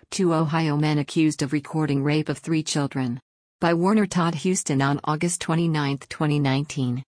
Two Ohio men accused of recording rape of 3 children. By Warner Todd Huston on August 29, 2019.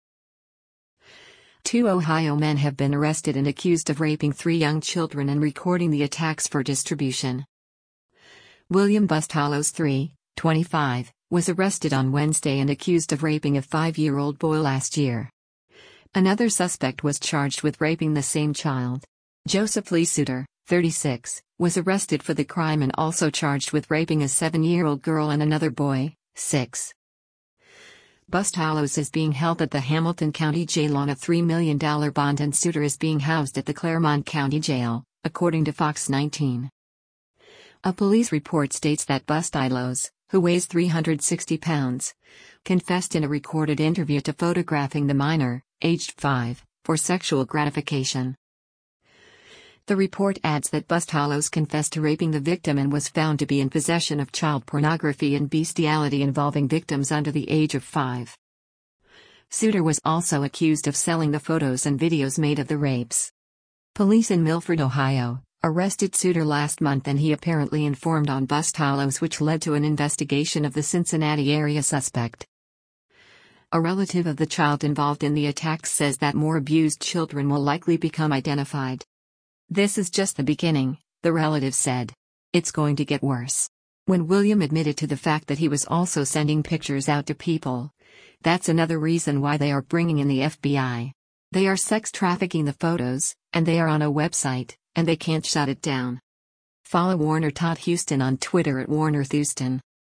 2 Ohio men have been arrested and accused of raping 3 young children and recording the attacks for distribution. William Busthollows, 25, was arrested on Wednesday and accused of raping a 5-year-old boy last year. Another suspect was charged with raping the same child. Joseph Lee Suter, 36, was arrested for the crime and also charged with raping a 7-year-old girl and another boy, 6. Busthollows is being held at the Hamilton County Jail on a $3 million bond and Suter is being housed at the Claremont County Jail, according to Fox 19. A police report states that Busthollows, who weighs 360 pounds, confessed in a recorded interview to photographing the minor, aged 5, for sexual gratification. The report adds that Busthollows confessed to raping the victim and was found to be in possession of child pornography and bestiality involving victims under the age of 5. Suter was also accused of selling the photos and videos made of the rapes. Police in Milford, Ohio, arrested Suter last month and he apparently informed on Busthollows, which led to an investigation of the Cincinnati area suspect. A relative of the child involved in the attacks says that more abused children will likely become identified. "This is just the beginning," the relative said. "It's going to get worse." When William admitted to the fact that he was also sending pictures out to people, "That's another reason why they are bringing in the FBI. They are sex trafficking the photos, and they are on a website, and they can't shut it down." Follow Warner Todd Huston on Twitter at WarnerThuston.